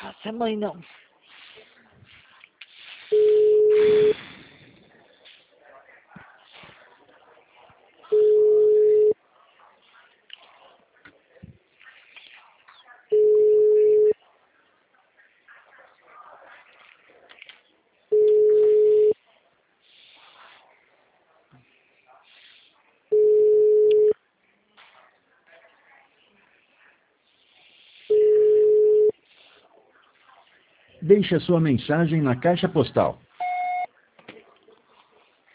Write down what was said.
Você é mãe, não. Deixe a sua mensagem na caixa postal